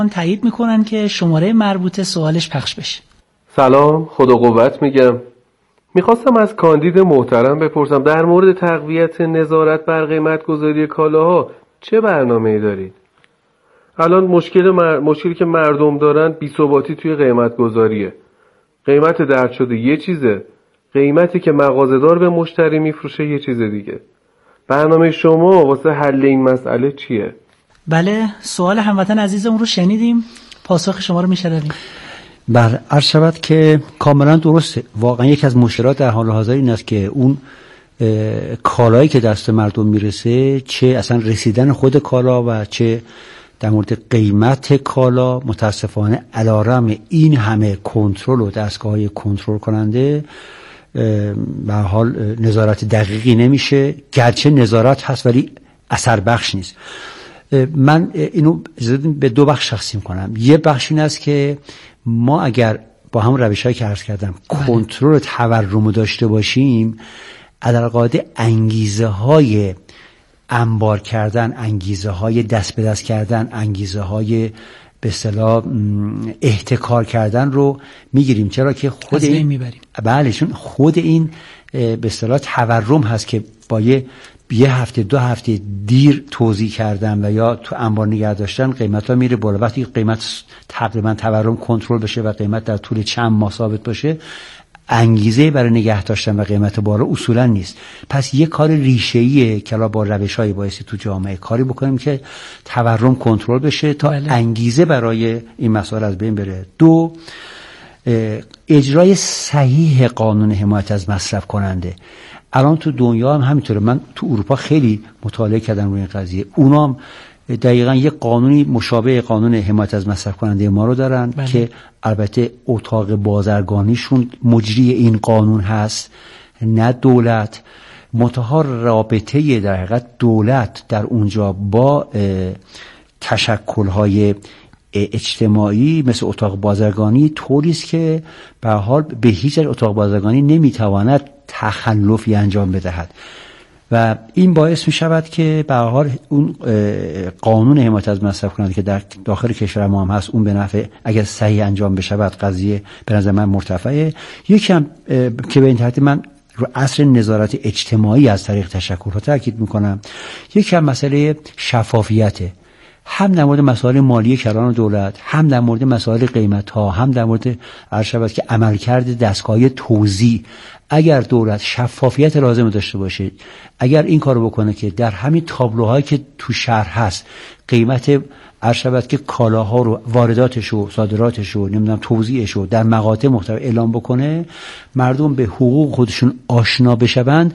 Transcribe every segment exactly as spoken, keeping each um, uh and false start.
تایید میکنن که شماره مربوطه سوالش پخش بشه. سلام، خدا قوت میگم. میخواستم از کاندید محترم بپرسم در مورد تقویت نظارت بر قیمت گذاری کالاها چه برنامه‌ای دارید؟ الان مشکل مر... مشکلی که مردم دارن بی‌ثباتی توی قیمت گذاریه. قیمت درد شده یه چیزه، قیمتی که مغازه‌دار به مشتری میفروشه یه چیز دیگه. برنامه شما واسه حل این مسئله چیه؟ بله، سوال هموطن عزیزمون رو شنیدیم، پاسخ شما رو میشنویم. بله، عرض شود که کاملا درسته. واقعا یک از مشکلات در حال حاضر این است که اون کالایی که دست مردم میرسه، چه اصلا رسیدن خود کالا و چه در مورد قیمت کالا، متاسفانه علیرغم این همه کنترل و دستگاه‌های کنترل کننده به حال نظارت دقیقی نمیشه. گرچه نظارت هست ولی اثر بخش نیست. من اینو به دو بخش تقسیم کنم. یه بخش این است که ما اگر با همون روش‌هایی که عرض کردم کنترل تورم داشته باشیم، علی‌القاعده انگیزه های انبار کردن، انگیزه های دست به دست کردن، انگیزه های به اصطلاح احتکار کردن رو میگیریم. چرا که خود این میبریم. بله، چون خود این به اصطلاح تورم هست که با یه یه هفته دو هفته دیر توزیع کردن و یا تو انبار نگه داشتن قیمت ها میره بالا. وقتی قیمت تقریبا تورم کنترل بشه و قیمت در طول چند ماه ثابت باشه، انگیزه برای نگه داشتن و قیمت بالا اصولا نیست. پس یه کار ریشه‌ایه که با روش‌های بایستی تو جامعه کاری بکنیم که تورم کنترل بشه تا بله. انگیزه برای این مسائل از بین بره. دو، اجرای صحیح قانون حمایت از مصرف کننده. الان تو دنیا هم همینطوره. من تو اروپا خیلی مطالعه کردم روی این قضیه. اونام دقیقاً یه قانونی مشابه قانون حمایت از مصرف کننده ما رو دارن بله. که البته اتاق بازرگانیشون مجری این قانون هست، نه دولت. منتها رابطه در حقیقت دولت در اونجا با تشکل‌های اجتماعی مثل اتاق بازرگانی طوری است که به هر حال به هیچ وجه اتاق بازرگانی نمیتواند تخلفی انجام بدهد و این باعث می شود که به هر حال اون قانون حمایت از مصرف کننده که در داخل کشور ما هم هست، اون به نفع اگر صحیح انجام بشه بعد قضیه به نظر من مرتفعه. یکم که به این ترتیب من رو عصر نظارت اجتماعی از طریق تشکل‌ها تاکید میکنم، یکم مسئله شفافیته، هم در مورد مسائل مالی کلان دولت، هم در مورد مسائل قیمت ها، هم در مورد عرض شود که عملکرد دستگاه توزیع. اگر دولت شفافیت لازم داشته باشه، اگر این کارو بکنه که در همین تابلوهایی که تو شهر هست قیمت عرض شود که کالاها رو، وارداتش رو، صادراتش رو، نمیدونم توزیعش رو در مقاطع مختلف اعلام بکنه، مردم به حقوق خودشون آشنا بشوند،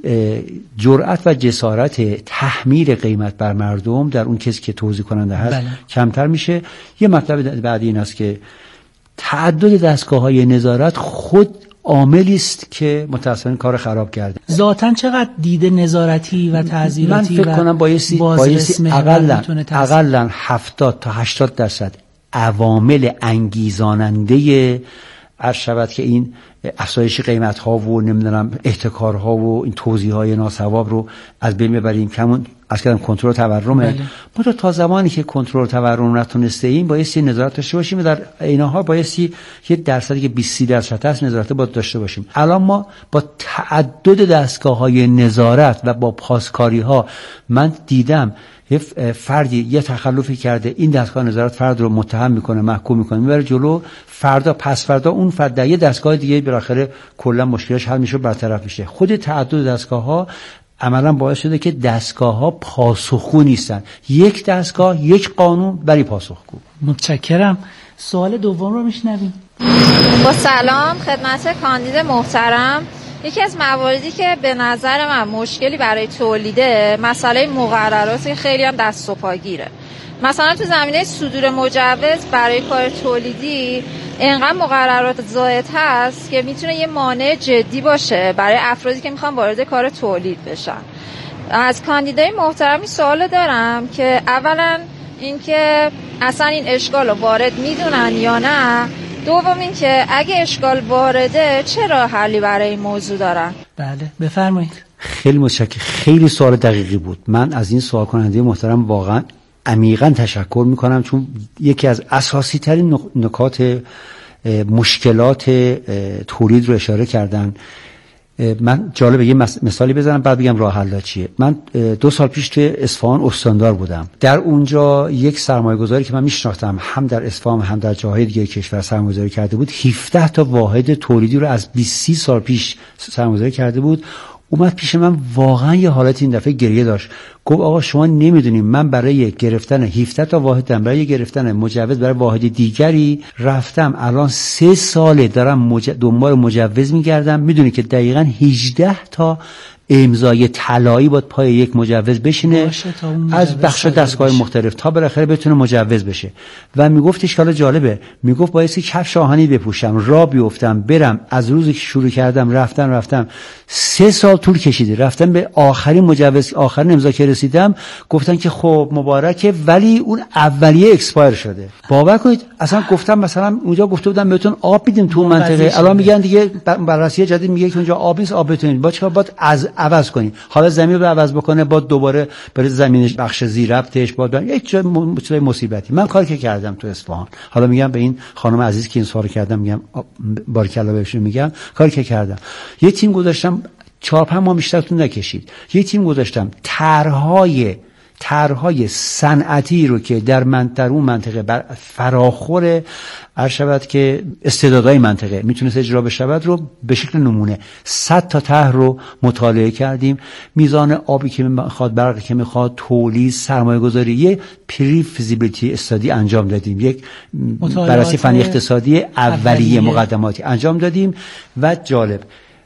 جرأت و جسارت تحمیل قیمت بر مردم در اون کسی که توزیع کننده هست بله. کمتر میشه. یه مطلب بعدی این است که تعدد دستگاه‌های نظارت خود عاملی است که متأسفانه کار خراب کرده. ذاتاً چقدر دیده نظارتی و تعزیراتی من فکر کنم بایستی بایستی اقلاً اقلاً هفتاد تا هشتاد درصد عوامل انگیزاننده عرض شود که این افزایش قیمت ها و نمیدونم احتکار ها و این توزیع های ناصواب رو از بین ببریم. کمون از کردم کنترل تورمه. ما تا زمانی که کنترل تورم نتونسته ایم بایستی نظارت داشته باشیم و در اینها بایستی یه درصدی که بیست درصد هست نظارت باید داشته باشیم. الان ما با تعدد دستگاه های نظارت و با پاسکاری ها، من دیدم یه فردی یه تخلفی کرده، این دستگاه نظارت فرد رو متهم میکنه، محکوم میکنه، میبره جلو، فردا پس فردا اون فرد در یه دستگاه دیگه بالاخره کلا مشکلش حل میشه، برطرف میشه. خود تعدد دستگاه ها عملا باعث شده که دستگاه ها پاسخگو نیستن. یک دستگاه، یک قانون برای پاسخگو. متشکرم. سوال دوم رو میشنویم. با سلام خدمت کاندید محترم. یکی از مواردی که به نظر من مشکلی برای تولیده، مسئله مقررات خیلی هم دست و پاگیره. مثلا تو زمینه صدور مجوز برای کار تولیدی اینقدر مقررات زائد هست که میتونه یه مانع جدی باشه برای افرادی که میخوان وارد کار تولید بشن. از کاندیدای محترمی سوال دارم که اولا اینکه اصلا این اشکال رو وارد میدونن یا نه، دوم این که اگه اشکال وارده چه راه حلی برای این موضوع دارن؟ بله بفرمایید. خیلی متشکرم. خیلی سوال دقیقی بود. من از این سوال کننده محترم واقعا عمیقا تشکر میکنم، چون یکی از اساسی ترین نکات مشکلات تولید رو اشاره کردن. من جالبه یه مثالی بزنم بعد بگم راه حل چیه. من دو سال پیش توی اصفهان استاندار بودم. در اونجا یک سرمایه‌گذاری که من میشناختم هم در اصفهان هم در جاهای دیگه کشور سرمایه‌گذاری کرده بود، هفده تا واحد تولیدی رو از بیست سی سال پیش سرمایه‌گذاری کرده بود. اومد پیش من، واقعا یه حالت این دفعه گریه داشت. گفت آقا شما نمیدونیم من برای گرفتن هفده تا واحد، برای گرفتن مجوز برای واحد دیگری رفتم، الان سه ساله دارم مج... دنبال مجوز میگردم. میدونی که دقیقاً هجده تا امضای طلایی باید پای یک مجوز بشینه از بخش دستگاه مختلف تا بالاخره بتونه مجوز بشه. و میگفتش حالا جالبه، میگفت بایستی کفش آهنی بپوشم، راه بیفتم، برم. از روزی که شروع کردم رفتم رفتم سه سال طول کشیده، رفتم به آخرین مجوز، آخرین امضا که رسیدم گفتن که خب مبارکه، ولی اون اولیه اکسپایر شده. باور کنید اصلا گفتم مثلا اونجا گفته بودم بهتون آب میدیم تو منطقه، الان میگن دیگه بررسی جدید میگه که اونجا آب نیست، آب بتونید با چیکار باید از عوض کنی. حالا زمین رو عوض بکنه با دوباره بره زمین بخش زیرربطش با یک چیز مصیبتی. من کاری که کردم تو اصفهان، حالا میگم به این خانم عزیز که این سوالو کردم، میگم بارکالله بهشون، میگم کاری که کردم، یه تیم گذاشتم چهار پنج ماه بیشترتون نکشید، یه تیم گذاشتم طرحهای طرحهای صنعتی رو که در منطقه اون منطقه بر فراخور عرض شود که استعدادهای منطقه میتونست اجرا بشود رو به شکل نمونه صد تا طرح رو مطالعه کردیم. میزان آبی که میخواد، برقی که میخواد، تولید، سرمایه گذاری، یه پری فیزیبیلیتی استادی انجام دادیم، یک بررسی فنی اقتصادی اولیه مقدماتی انجام دادیم. و جالب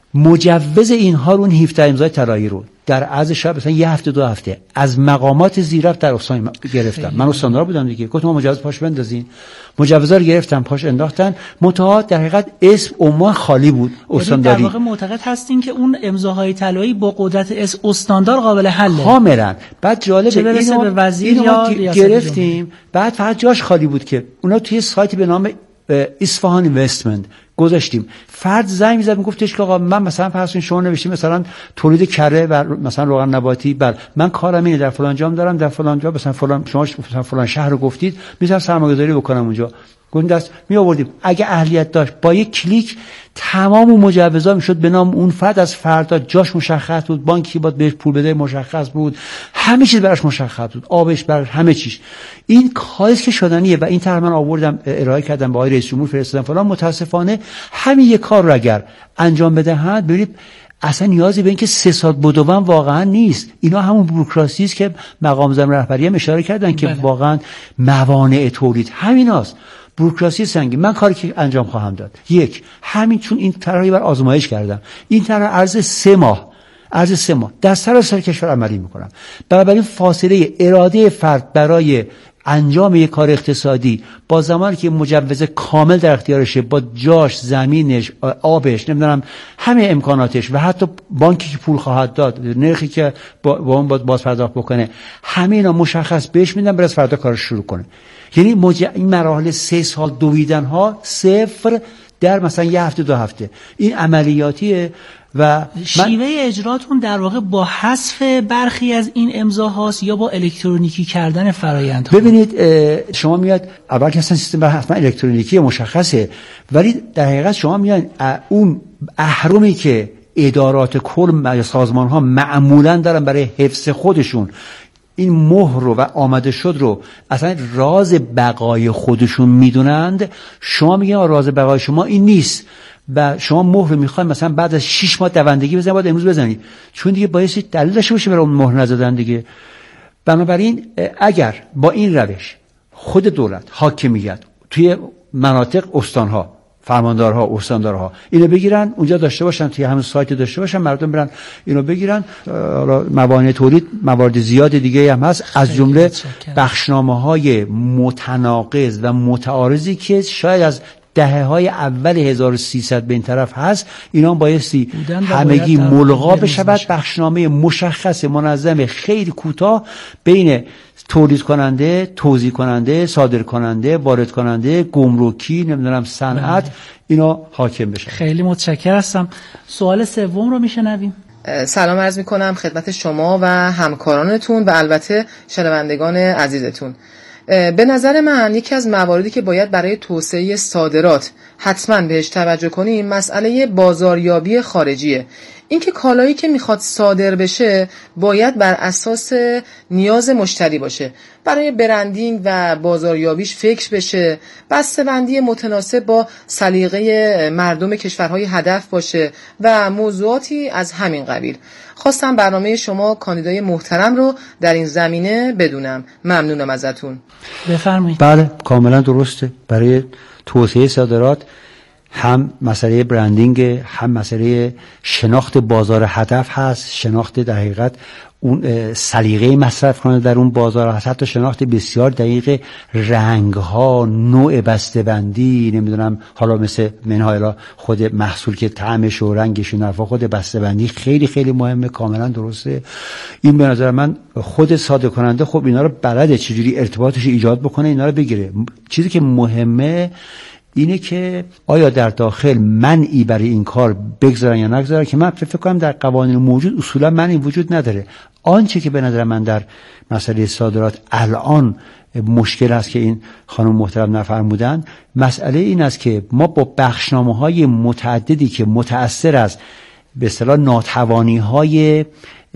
مجوز اینها رو، اون هفده امضای طلایی رو در عرض شب مثلا یه هفته دو هفته از مقامات زیرربط در استان گرفتم. من استاندار بودم دیگه، گفتم مجوز پاش بندازین، مجوزا رو گرفتم پاش انداختن. منتها در حقیقت اسم عنوان خالی بود استانداری. در واقع معتقد هستین که اون امضاهای طلایی با قدرت اس استاندار قابل حله کاملا. بعد جالبه اینو به وزیر یا گرفتیم، بعد فقط جاش خالی بود که اونا توی سایتی به نام اصفهان اینوستمنت گذاشتیم. فرد زنگ میزد میگفتش که آقا من مثلا فرض کنید شما نوشتید مثلا تولید کره و مثلا روغن نباتی، بله من کارم اینه، در فلان جام دارم، در فلان جا مثلا فلان شما مثلا فلان شهر رو گفتید، میذارم سرمایه‌گذاری بکنم اونجا. گفتیم دست می آوردیم، اگه اهلیت داشت با یک کلیک تمام مجوزا میشد به نام اون فرد. از فردا جاش مشخص بود، بانکی باید بهش پول بده مشخص بود، همه چیز براش مشخص بود، آبش براش، همه چیز. این کاری که شدنیه و این طرح من آوردم ارائه کردم به آقای رئیس جمهور، فرستادم فلان. متاسفانه همین یک کار رو اگر انجام بدهند، ببینید اصلا نیازی به این که سه سال بدون واقعا نیست. اینا همون بوروکراسی است که مقام زم رهبری هم اشاره کردن که بله. واقعا موانع تولید همیناست، بوروکراسی سنگین. من کاری که انجام خواهم داد، یک همین، چون این طرحی بر آزمایش کردم، این طرح عرض سه ماه عرض سه ماه در سراسر کشور عملی میکنم. بنابراین فاصله اراده فرد برای انجام یک کار اقتصادی با زمانی که مجوز کامل در اختیارشه، با جاش، زمینش، آبش، نمیدونم همه امکاناتش و حتی بانکی که پول خواهد داد، نرخی که با, با اون باز پرداخت بکنه، همه اینا مشخص بهش میدن، برای فردا کارش شروع کنه. یعنی مج... این مراحل سه سال دویدن ها صفر در مثلا یه هفته دو هفته، این عملیاتیه. و شیوه اجراتون در واقع با حذف برخی از این امضاهاست یا با الکترونیکی کردن فرآیندها؟ ببینید شما میاد اول که اصلا سیستم حتما الکترونیکی مشخصه، ولی در حقیقت شما میاد اون اهرمی که ادارات کل سازمان ها معمولا دارن برای حفظ خودشون این مهر رو و آمده شد رو اصلا راز بقای خودشون میدونند، شما میگن راز بقای شما این نیست و شما مهر رو میخواید مثلا بعد از شش ماه دوندگی بزنید، باید امروز بزنید، چون دیگه باعث دلیل داشته باشه برای اون مهر نزدن دیگه. بنابراین اگر با این روش خود دولت، حاکمیت توی مناطق، استانها، فرماندارها، استاندارها اینو بگیرن اونجا داشته باشن، توی همون سایت داشته باشن، مردم برن اینو بگیرن. حالا موانع تولید موارد زیاد دیگه هم هست، از جمله بخشنامه‌های متناقض و متعارضی که شاید از دهه های اول هزار و سیصد به این طرف هست، اینا بایستی همگی ملغا بشود. بخشنامه مشخص منظم خیلی کوتاه بین تولید کننده، توزیع کننده، صادر کننده، وارد کننده، گمرکی، نمیدونم صنعت، اینا حاکم بشه. خیلی متشکرم هستم. سوال سوم رو میشنویم. سلام عرض میکنم خدمت شما و همکارانتون و البته شنوندگان عزیزتون. به نظر من یکی از مواردی که باید برای توسعه صادرات حتما بهش توجه کنیم مسئله بازاریابی خارجیه. اینکه کالایی که میخواد صادر بشه باید بر اساس نیاز مشتری باشه، برای برندینگ و بازاریابیش فکر بشه، بسته‌بندی متناسب با سلیقه مردم کشورهای هدف باشه و موضوعاتی از همین قبیل. خواستم برنامه شما کاندیدای محترم رو در این زمینه بدونم. ممنونم ازتون. بفرمایید. بله کاملا درسته. برای توسعه صادرات هم مسئله برندینگ، هم مسئله شناخت بازار هدف هست، شناخت در حقیقت اون سلیقه مصرف کننده در اون بازار هست، حتی شناخت بسیار دقیق رنگ ها، نوع بسته بندی، نمیدونم حالا مثل منهای خود محصول که طعمش و رنگش و نفع، خود بسته بندی خیلی خیلی مهمه. کاملا درسته. این به نظر من خود صادر کننده خب اینا رو بلده چجوری ارتباطش ایجاد بکنه، اینا رو بگیره. چیزی که مهمه اینه که آیا در داخل منعی برای این کار بگذارن یا نگذارن، که من فکر کنم در قوانین موجود اصولا منعی وجود نداره. آنچه که به نظر من در مسئله صادرات الان مشکل هست که این خانم محترم نفرمودن، مسئله این است که ما با بخشنامه‌های متعددی که متأثر از به اصطلاح ناتوانی‌های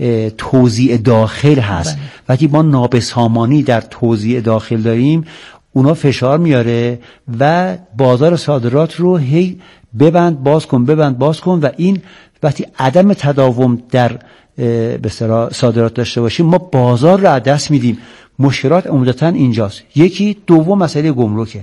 توزیع داخل هست، وقتی ما نابسامانی در توزیع داخل داریم، اونا فشار میاره و بازار صادرات رو هی ببند باز کن ببند باز کن و این وقتی عدم تداوم در به اصطلاح صادرات داشته باشیم ما بازار رو از دست میدیم. مشکلات عمدتاً اینجاست. یکی دوم مسئله گمرکه.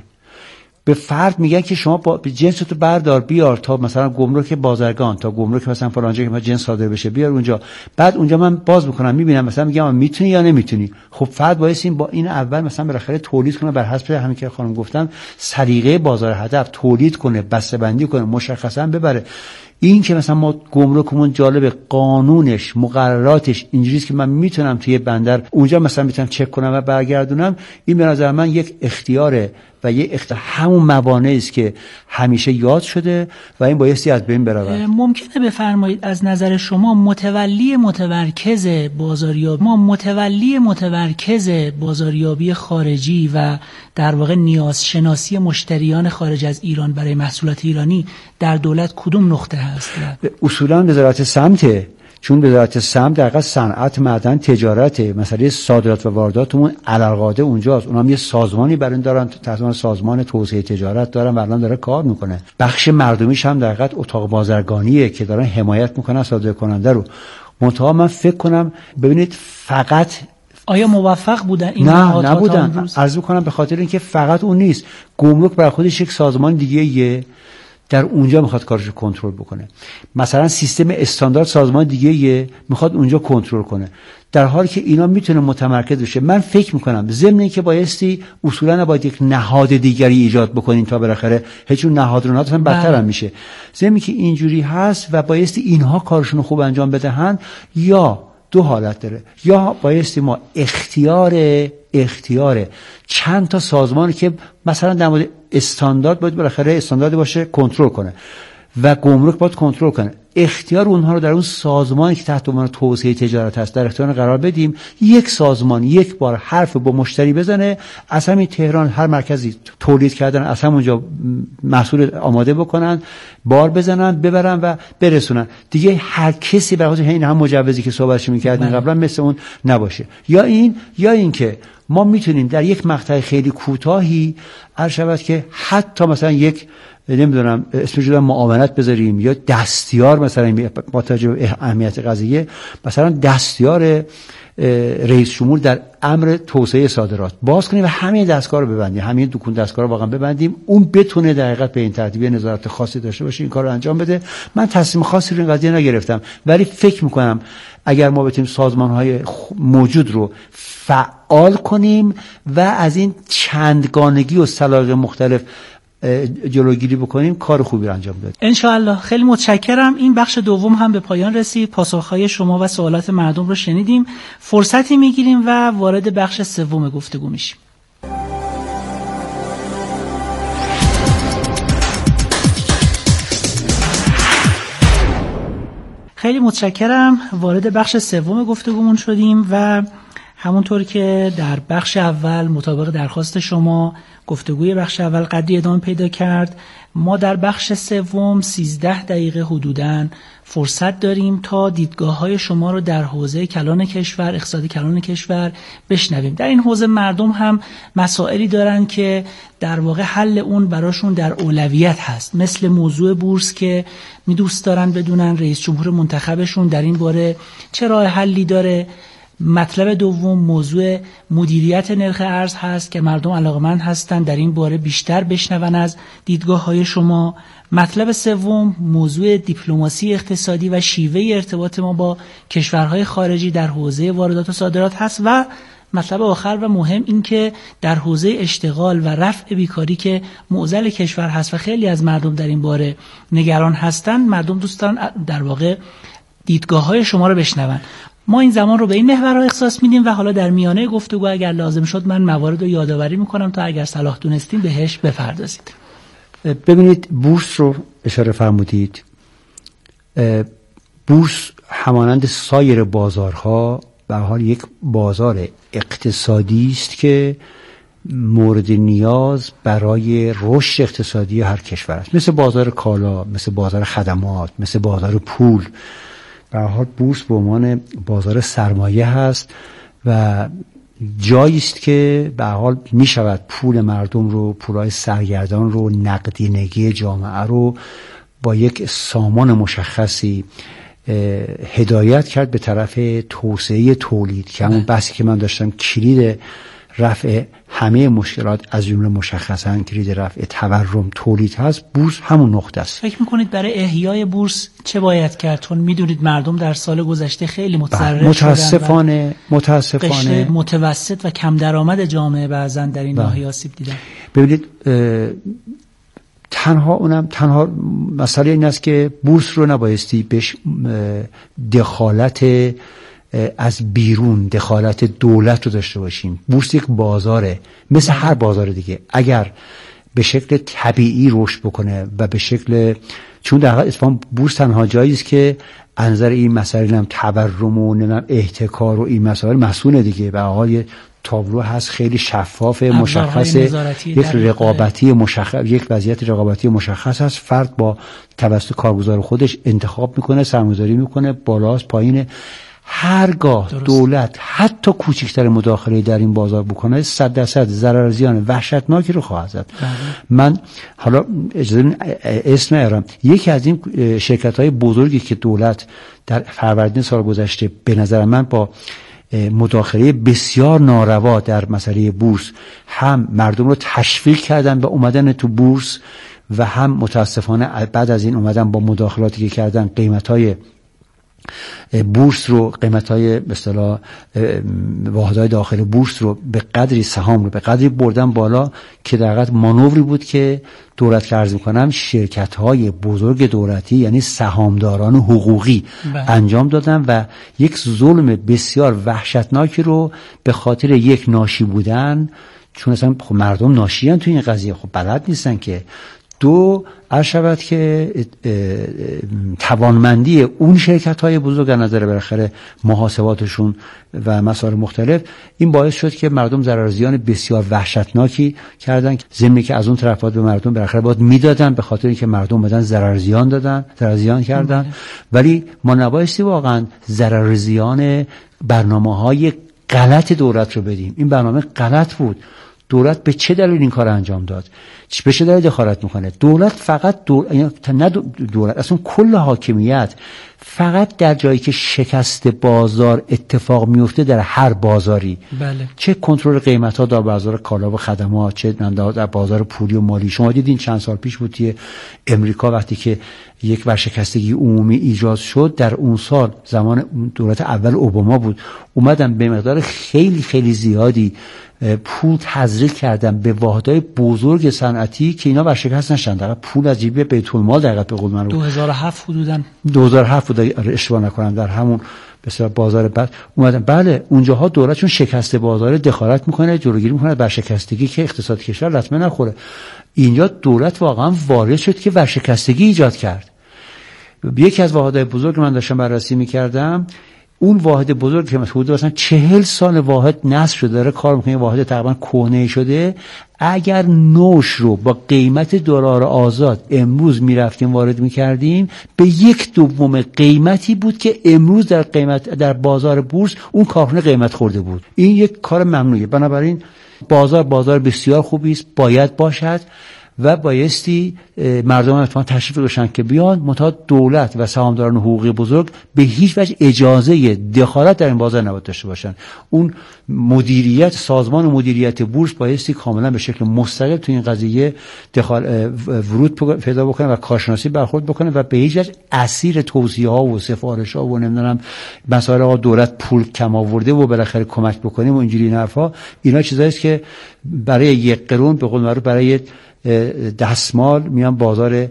به فرد میگن که شما با جنستو بردار بیار تا مثلا گمرک بازرگان، تا گمرک مثلا فلان جا که ما جنس صادر بشه بیار اونجا، بعد اونجا من باز میکنم میبینم مثلا میگم میتونی یا نمیتونی. خب فرد باید این با این اول مثلا بالاخره تولید کنه بر حسب همین که خانم گفتم سلیقه بازار هدف، تولید کنه، بسته‌بندی کنه، مشخصا ببره. این که مثلا ما گمرکمون جالب قانونش مقرراتش اینجوریه که من میتونم توی بندر اونجا مثلا میتونم چک کنم و برگردونم، این به نظر من یک اختیاره و یک اختیار همون موانعی است که همیشه یاد شده و این بایستی از بین بره. ممکنه بفرمایید از نظر شما متولی متمرکز بازاریابی ما متولی متمرکز بازاریابی خارجی و در واقع نیازشناسی مشتریان خارج از ایران برای محصولات ایرانی در دولت کدوم نقطه هست؟ اصولا وزارت سمته، چون وزارت سمت در واقع صنعت، معدن، تجارت، مسئله صادرات و وارداتمون علاقاده اونجاست. اونها هم یه سازمانی برای دارن، تحت سازمان توسعه تجارت دارن و الان داره کار میکنه. بخش مردمیش هم در واقع اتاق بازرگانیه که دارن حمایت میکنن صادر کننده رو. منتها من فکر کنم ببینید فقط آیا موفق بودن این نه نبودن. عرض میکنم به خاطر اینکه فقط اون نیست. گمرک برای خودش یک سازمان دیگه یه در اونجا میخواد کارش رو کنترل بکنه. مثلا سیستم استاندارد سازمان دیگه یه میخواد اونجا کنترل کنه، در حالی که اینا میتونه متمرکز بشه. من فکر میکنم ضمن اینکه بایستی اصولا نباید یک نهاد دیگری ایجاد بکنین تا بالاخره هیچ اون نهاد رو نهاد بدتر هم میشه. ضمن که اینجوری هست و بایستی اینها کارشون رو خوب انجام بدهن، یا دو حالت داره، یا بایستی ما اختیار اختیار چند تا سازمانی که مثلا در مورد استاندارد باید بالاخره استاندارد باشه کنترل کنه و گمرک باید کنترل کنه، اختیار اونها رو در اون سازمانی که تحت عنوان توسعه تجارت هست در اختیار قرار بدیم. یک سازمان یک بار حرف با مشتری بزنه، از همین تهران هر مرکزی تولید کردن از همونجا محصول آماده بکنن، بار بزنن، ببرن و برسونن. دیگه هر کسی برای این هم مجوزی که صحبتش می‌کردیم قبلا مثل اون نباشه. یا این یا این که ما میتونیم در یک مقطع خیلی کوتاهی هر شود که حتی مثلا یک نمیدونم اسمش رو معاونت بذاریم یا دستیار، مثلا با توجه به اهمیت قضیه مثلا دستیار رئیس جمهور در امر توسعه صادرات باز کنیم و همین دستگاه رو ببندیم، همین دکون دستگاه رو واقعا ببندیم، اون بتونه در حقیقت به این ترتیب نظارت خاصی داشته باشه، این کار رو انجام بده. من تصمیم خاصی رو این قضیه نگرفتم، ولی فکر میکنم اگر ما بتونیم سازمان‌های موجود رو فعال کنیم و از این چندگانگی و سلاغ مختلف جلوگیری بکنیم، کار خوبی رو انجام بدیم ان شاء الله. خیلی متشکرم. این بخش دوم هم به پایان رسید. پاسخهای شما و سوالات مردم رو شنیدیم. فرصتی میگیریم و وارد بخش سوم گفتگو میشیم. خیلی متشکرم. وارد بخش سوم گفتگومون شدیم و همونطور که در بخش اول مطابق درخواست شما گفتگوی بخش اول قدری ادامه پیدا کرد، ما در بخش سوم سیزده دقیقه حدوداً فرصت داریم تا دیدگاه‌های شما رو در حوزه کلان کشور، اقتصاد کلان کشور بشنویم. در این حوزه مردم هم مسائلی دارن که در واقع حل اون براشون در اولویت هست، مثل موضوع بورس که می دوست دارن بدونن رئیس جمهور منتخبشون در این باره چه راه حلی داره. مطلب دوم موضوع مدیریت نرخ ارز هست که مردم علاقمند هستن در این باره بیشتر بشنون از دیدگاه‌های شما. مطلب سوم موضوع دیپلماسی اقتصادی و شیوه ارتباط ما با کشورهای خارجی در حوزه واردات و صادرات هست و مطلب آخر و مهم این که در حوزه اشتغال و رفع بیکاری که معضل کشور هست و خیلی از مردم در این باره نگران هستن، مردم دوستان در واقع دیدگاه‌های شما رو بشنون. ما این زمان رو به این محورها اختصاص میدیم و حالا در میانه گفتگو اگر لازم شد من موارد رو یادآوری میکنم تا اگر صلاح دونستین بهش بپردازید. ببینید بورس رو اشاره فرمودید. بورس همانند سایر بازارها به حال یک بازار اقتصادی است که مورد نیاز برای رشد اقتصادی هر کشور است، مثل بازار کالا، مثل بازار خدمات، مثل بازار پول. به هر حال بورس به عنوان بازار سرمایه هست و جایی است که به هر حال می شود پول مردم رو، پولای سرگردان رو، نقدینگی جامعه رو با یک سامان مشخصی هدایت کرد به طرف توسعه تولید که همون بحثی که من داشتم کلید رفع همه مشکلات از جمله مشخصاً کلید رفع تورم تولید هست. بورس همون نقطه است. فکر میکنید برای احیای بورس چه باید کرد؟ چون میدونید مردم در سال گذشته خیلی متضرر متاسفانه متاسفانه متوسط و کم درآمد جامعه بعضن در این ناحیه آسیب دیدن. ببینید تنها اونم تنها مسئله این است که بورس رو نبایستی بهش دخالت از بیرون، دخالت دولت رو داشته باشیم. بورس یک بازاره مثل هر بازار دیگه. اگر به شکل طبیعی رشد بکنه و به شکل، چون در حقیقت اتفاقا بورس تنها جایی است که انظر این مسائل هم تورم و نمیدونم احتکار و این مسائل مسئول دیگه. به حال تابلو هست خیلی شفاف، مشخص، یک رقابتی مشخص، یک وضعیت رقابتی مشخص هست. فرد با توسط کارگزار خودش انتخاب میکنه، سرمایه‌گذاری میکنه، بالاست پایینه. هرگاه درست. دولت حتی کوچکتر مداخله در این بازار بکنه صد درصد ضرر زیان وحشتناکی رو خواهد زد. من حالا اجازه اسم نیارم، یکی از این شرکت‌های بزرگی که دولت در فروردین سال گذشته به نظر من با مداخله بسیار ناروا در مسئله بورس هم مردم رو تشویق کردن به اومدن تو بورس و هم متاسفانه بعد از این اومدن با مداخلاتی که کردن قیمت‌های بورس رو، قیمت‌های به اصطلاح واحدهای داخل بورس رو به قدری سهام رو به قدری بردن بالا که در حقیقت مانوری بود که دولت که عرض می‌کنم شرکت‌های بزرگ دولتی یعنی سهامداران حقوقی بله. انجام دادن و یک ظلم بسیار وحشتناکی رو به خاطر یک ناشی بودن، چون اصلا خب مردم ناشیان تو این قضیه، خب بلد نیستن که دو عرض شود که توانمندی اون شرکت‌های بزرگ از نظر بالاخره محاسباتشون و مسائل مختلف این باعث شد که مردم ضرر زیان بسیار وحشتناکی کردن، ضمن که از اون طرف باید به مردم بالاخره باید میدادن به خاطر اینکه مردم بدن ضرر زیان دادن، ضرر زیان کردن. ولی ما نبایستی واقعا ضرر زیان برنامه‌های غلط دولت رو بدیم. این برنامه غلط بود. دولت به چه دلیل این کار انجام داد؟ به چه دلیل دخالت میکنه؟ دولت فقط دولت نه دولت اصلا کل حاکمیت فقط در جایی که شکست بازار اتفاق میفته در هر بازاری بله. چه کنترل قیمت ها در بازار کالا و خدمات، چه در بازار پولی و مالی. شما دیدین چند سال پیش بود که امریکا وقتی که یک ورشکستگی عمومی ایجاد شد، در اون سال زمان دولت اول اوباما بود، اومدن به مقدار خیلی خیلی زیادی پول تزریق کردن به واحدهای بزرگ صنعتی که اینا ورشکست نشن. در پول از جیب بیت المال در به قول من دو هزار و هفت حدوداً دو هزار و هفت بود اشتباه نکنم، در همون بسیار بازار بعد اومدن. بله اونجاها دولت چون شکست بازار دخالت میکنه، جلوگیری میکنه ورشکستگی که اقتصاد کشور لطمه نخوره. اینجا دولت واقعا وارد شد که ورشکستگی ایجاد کرد. یکی از واحدهای بزرگ من داشتم بررسی میکردم، اون واحد بزرگ که حدود مثلا چهل سال واحد نصب شده داره کار میکنه، واحد تقریبا کهنه شده، اگر نوش رو با قیمت دلار آزاد امروز میرفتیم وارد میکردیم به یک دوم قیمتی بود که امروز در قیمت در بازار بورس اون کارخونه قیمت خورده بود. این یک کار ممنوعه. بنابراین بازار بازار بسیار خوبی است، باید باشد و بایستی مردم اتفاقا تشریف داشتن که بیان، منتها دولت و سهامداران حقوقی بزرگ به هیچ وجه اجازه دخالت در این بازار نباید داشته باشن. اون مدیریت سازمان مدیریت بورس بایستی کاملا به شکل مستقل تو این قضیه دخال ورود پیدا بکنه و کارشناسی برخورد بکنه و به هیچ وجه اسیر توصیه ها و سفارش ها و نمیدونم مسائل آقا دولت پول کم آورده و بالاخره کمک بکنیم و اینجوری حرفا، اینا چیزایی است که برای یک قرون به قول معروف برای دستمال میان بازار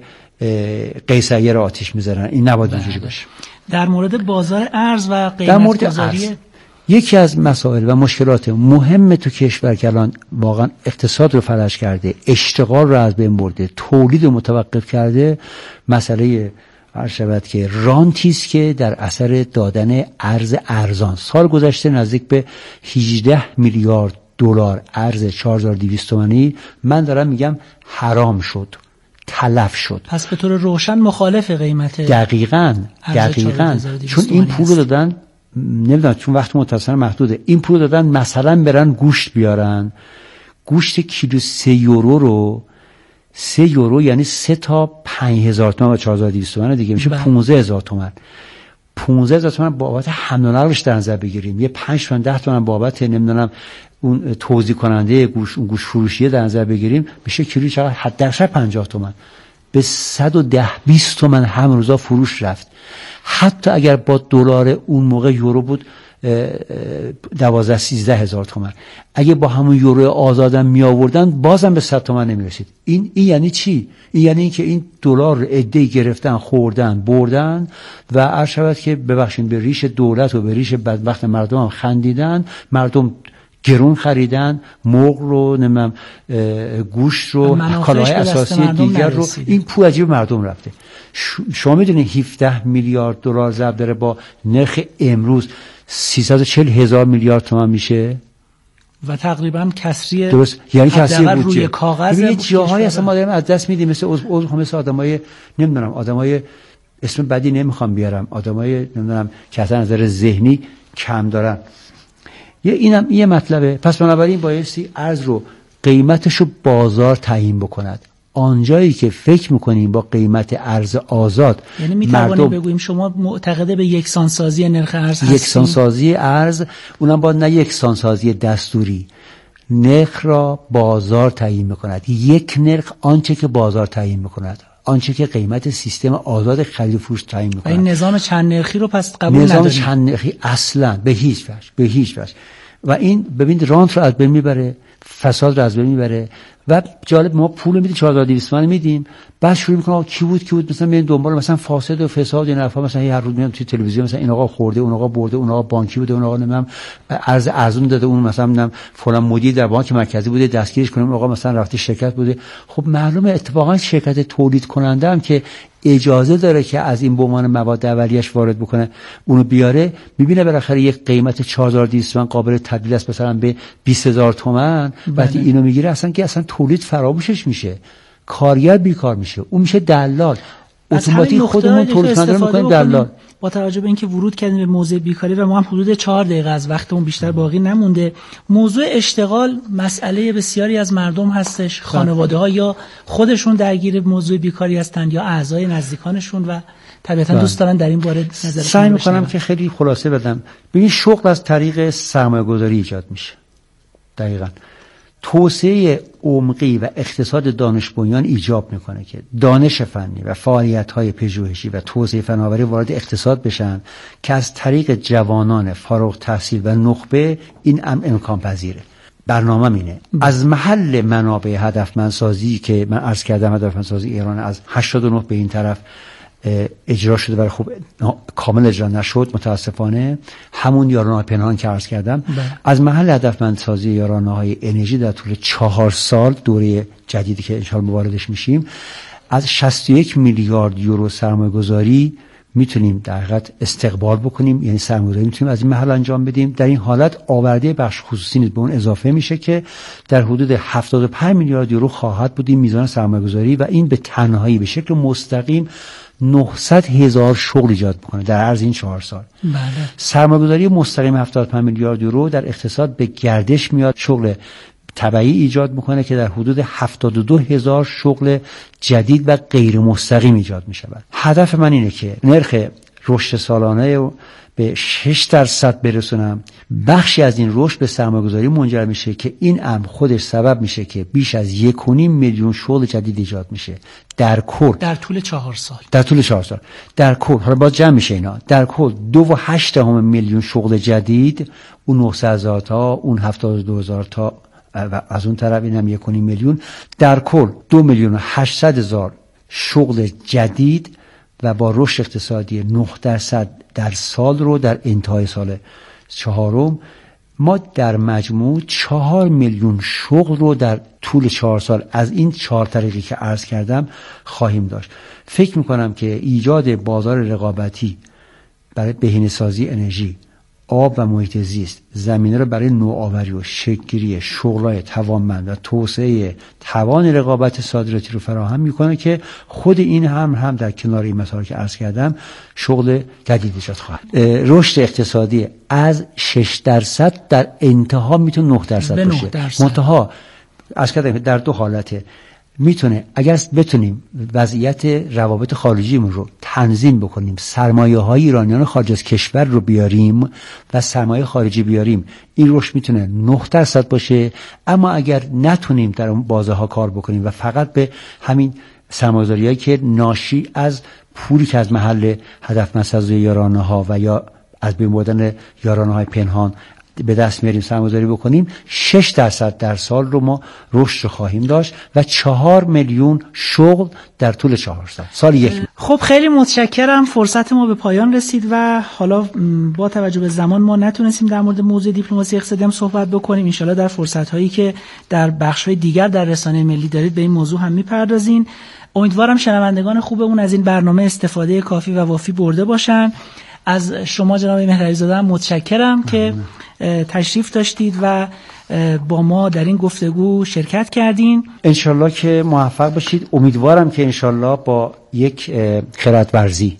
قیصریه را آتش میذارن. این نباید اینجوری باشه. در مورد بازار ارز و قیمت گذاری، یکی از مسائل و مشکلات مهم تو کشور که الان واقعا اقتصاد رو فلج کرده، اشتغال رو از بین برده، تولید رو متوقف کرده، مسئله هر شود که رانتی است که در اثر دادن ارز ارزان سال گذشته نزدیک به هجده میلیارد دلار ارز چهار هزار و دویست تومانی من دارم میگم حرام شد، تلف شد. پس به طور روشن مخالف قیمت دقیقاً دقیقاً چون این پول رو دادن، نمیدونم چون وقت متصل محدوده، این پول دادن مثلا برن گوشت بیارن، گوشت کیلو سه یورو رو سه یورو یعنی سه تا پنج هزار تومان و چهار هزار و دویست تومان دیگه میشه پانزده هزار تومان. پانزده هزار تومان بابت حمل و نقلش در نظر بگیریم، یه پنج تومن ده تومن بابت نمیدونم اون توزیع کننده گوش اون گوش فروشیه در نظر بگیریم، میشه کیلو چقدر؟ حداقل پنجاه تومن. به صد و ده بیست تومن هم روزا فروش رفت. حتی اگر با دلار اون موقع یورو بود دوازده سیزده هزار تومن، اگه با همون یورو آزادم می آوردن بازم به صد تومن نمی رسید. این این یعنی چی؟ این یعنی اینکه این دلار رو عده‌ای گرفتن، خوردن، بردن و عرض شود که ببخشید به ریش دولت و به ریش بدبخت مردم هم خندیدن. مردم گرون خریدن، مرغ رو، نمیدونم گوشت رو، کالاهای اساسی دیگر رو، این پول عجیب مردم رفته. شما میدونید هفده میلیارد دلار ضرب داره با نرخ امروز سیصد و چهل هزار میلیارد تومان میشه و تقریبا کسری درست، یعنی کسری روی کاغذ. یه جاهای اصلا ما داریم از دست میدیم، مثل از از مثل آدمای نمیدونم آدمای اسم بدی نمیخوام بیارم، آدمای نمیدونم که از نظر ذهنی کم دارن. یه اینم یه مطلبه. پس بنابراین بایستی ارز رو قیمتش رو بازار تعیین بکند. آنجایی که فکر میکنیم با قیمت ارز آزاد، یعنی میتوانیم بگوییم شما معتقده به یکسانسازی نرخ ارز هستید؟ یکسانسازی ارز، اونم با نه یکسانسازی دستوری، نرخ را بازار تعیین میکند. یک نرخ آنچه که بازار تعیین میکند، آنچه که قیمت سیستم آزاد خرید و فروش تعیین میکنه. این نظام چند نرخی رو پس قبول نظام نداریم. نظام چند نرخی اصلا به هیچ وجه به هیچ وجه و این ببینید رانت رو از بین میبره، فساد رو از بین میبره. و جالب ما پول میدیم چهار هزار و دویست تومان میدیم، بعد شروع میکنه کی بود کی بود مثلا میریم دنبال مثلا فاسد و فساد این حرفا، مثلا هر روز میام توی تلویزیون مثلا این آقا خورده، اون آقا برده، اون آقا بانکی بوده، اون آقا نمیدونم ارز ارزون داده، اون مثلا نمیدونم فلان مدیر در بانک مرکزی بوده دستگیرش کنیم، اون آقا مثلا رفته شرکت بوده. خب معلومه اتفاقا شرکت تولید کننده هم که اجازه داره که از این به عنوان مواد اولیه‌اش وارد بکنه اونو بیاره، میبینه بالاخره یک قیمت چهار هزار و دویست تومان قابل تبدیل است مثلا به بیست هزار تومان، وقتی اینو میگیره اصلا که اصلا تولید فراموشش میشه، کارگر بیکار میشه، اون میشه دلال. اتوماتیک خودمون تولید کننده میکنیم دلال. با توجه به اینکه ورود کردیم به موضوع بیکاری و ما هم حدود چهار دقیقه از وقتمون بیشتر باقی نمونده، موضوع اشتغال مسئله بسیاری از مردم هستش. خانواده‌ها یا خودشون درگیر موضوع بیکاری هستند یا اعضای نزدیکانشون و طبیعتا دوست دارن در این باره نظر سعی میکنم که خیلی خلاصه بدم. ببین شغل از طریق سرمایه‌گذاری ایجاد میشه. دقیقاً توسعه عمقی و اقتصاد دانش بنیان ایجاب میکنه که دانش فنی و فعالیت‌های پژوهشی و توسعه فناوری وارد اقتصاد بشن که از طریق جوانان فارغ التحصیل و نخبه این امکان پذیره. برنامه اینه از محل منابع هدفمندسازی که من عرض کردم، هدفمندسازی ایران از هشتاد و نه به این طرف اجرا شده ولی خب کامل اجرا نشد متاسفانه، همون یارانه‌های پنهان که عرض کردم. بله. از محل هدفمندسازی یارانه‌های انرژی در طول چهار سال دوره جدیدی که انشاءالله واردش میشیم از شصت و یک میلیارد یورو سرمایه‌گذاری میتونیم در حقیقت استقبال بکنیم، یعنی سرمایه‌گذاری میتونیم از این محل انجام بدیم. در این حالت آورده بخش خصوصی نیز به اون اضافه میشه که در حدود هفتاد و پنج میلیارد یورو خواهد بود این میزان سرمایه‌گذاری و این به تنهایی به شکل مستقیم نهصد هزار شغل ایجاد میکنه در عرض این چهار سال. بله. سرمایه‌گذاری مستقیم هفتاد و پنج میلیارد یورو در اقتصاد به گردش میاد، شغل تبعی ایجاد میکنه که در حدود هفتاد و دو هزار شغل جدید و غیر مستقیم ایجاد میشود. هدف من اینه که نرخ رشد سالانه به شش درصد برسونم. بخشی از این رشد به سرمایه‌گذاری منجر میشه که این امر خودش سبب میشه که بیش از یک و نیم میلیون شغل جدید ایجاد میشه در کل در طول چهار سال. در طول چهار سال در کل. حالا باز جمع میشه اینا. در کل دو و هشت دهم میلیون شغل جدید، اون نهصد هزار تا، اون هفتاد و دو هزار تا و از اون طرف اینم یک و نیم میلیون. در کل دو میلیون و هشتصد هزار شغل جدید و با رشد اقتصادی نه درصد در سال رو در انتهای سال چهارم ما در مجموع چهار میلیون شغل رو در طول چهار سال از این چهار طریقی که عرض کردم خواهیم داشت. فکر میکنم که ایجاد بازار رقابتی برای بهینه‌سازی انرژی، آب و محیط زیست زمینه رو برای نوآوری و شکل‌گیری شغل‌های توانمند و توسعه توان رقابت صادراتی رو فراهم میکنه که خود این هم هم در کنار این مسائلی که عرض کردم شغل جدید ایجاد خواهد. رشد اقتصادی از شش درصد در انتها میتونه نه درصد باشه. منتها عرض کردم در دو حالته. میتونه اگر بتونیم وضعیت روابط خارجیمون رو تنظیم بکنیم، سرمایه های ایرانیان خارج از کشور رو بیاریم و سرمایه خارجی بیاریم، این رشد میتونه نه درصد باشه. اما اگر نتونیم در اون بازه ها کار بکنیم و فقط به همین سرمایه‌گذاریایی که ناشی از پولی که از محل هدفمند یارانه ها و یا از بین بردن یارانه های پنهان به دست میاریم سرمایه‌گذاری بکنیم، شش درصد در سال رو ما رشد خواهیم داشت و چهار میلیون شغل در طول چهار سال سال یک. خب خیلی متشکرم. فرصت ما به پایان رسید و حالا با توجه به زمان ما نتونستیم در مورد موضوع دیپلماسی اقتصادی هم صحبت بکنیم. انشالله در فرصت‌هایی که در بخش‌های دیگر در رسانه ملی دارید به این موضوع هم میپردازین. امیدوارم شنوندگان خوبمون از این برنامه استفاده کافی و وافی برده باشن. از شما جناب مهرعلی زاده هم متشکرم که تشریف داشتید و با ما در این گفتگو شرکت کردین. انشالله که موفق باشید. امیدوارم که انشالله با یک خردورزی،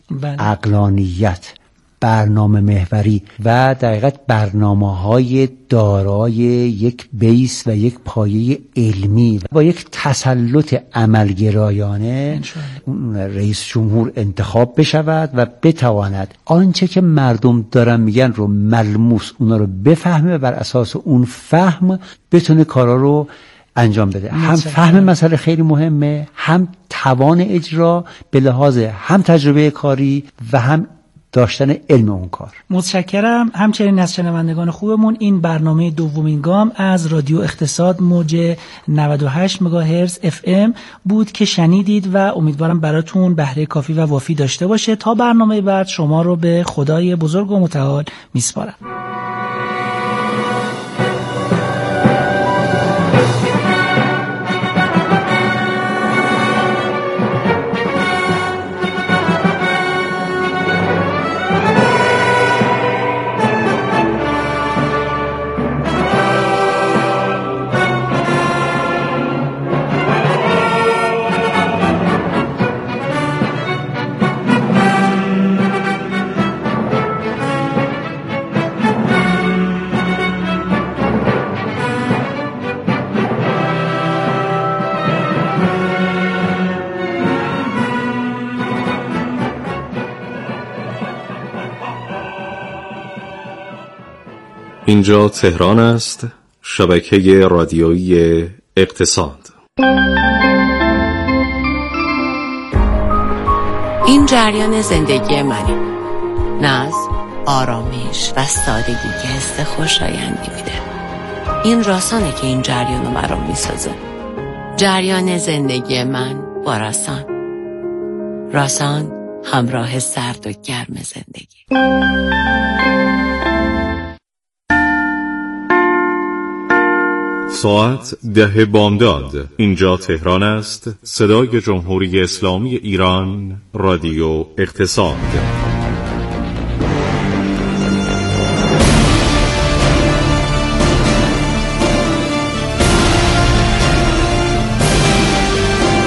عقلانیت، برنامه محوری و در حقیقت برنامه‌های دارای یک بیس و یک پایه علمی و با یک تسلط عملگرایانه رئیس جمهور انتخاب بشود و بتواند آنچه که مردم دارن میگن رو ملموس اونا رو بفهمه و بر اساس اون فهم بتونه کارا رو انجام بده. هم فهم مسئله خیلی مهمه، هم توان اجرا به لحاظ هم تجربه کاری و هم داشتن علم اون کار. متشکرم. همچنین از شنوندگان خوبمون این برنامه دومین گام از رادیو اقتصاد موج نود و هشت مگاهرتز اف ام بود که شنیدید و امیدوارم براتون بهره کافی و وافی داشته باشه. تا برنامه بعد شما رو به خدای بزرگ و متعال میسپارم. اینجا تهران است، شبکه رادیویی اقتصاد. این جریان زندگی منه. ناز، آرامش و سادگی که حس خوشایندی میده. این راسانه که این جریان رو برام میسازه. جریان زندگی من با راسان. راسان همراه سرد و گرم زندگی. ساعت ده بامداد. اینجا تهران است. صدای جمهوری اسلامی ایران، رادیو اقتصاد.